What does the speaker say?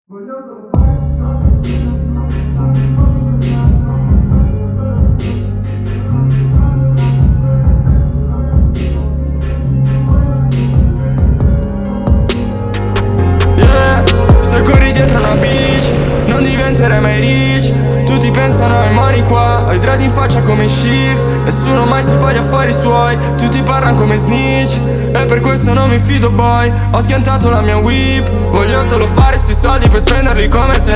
Yeah, se corri dietro una bitch non diventerai mai rich. Tutti pensano ai money qua, ho i dread in faccia come Shiv. Nessuno mai si fa gli affari suoi, tutti parlano come snitch. E per questo non mi fido boy, ho schiantato la mia whip. Voglio solo fare sti soldi per spenderli come se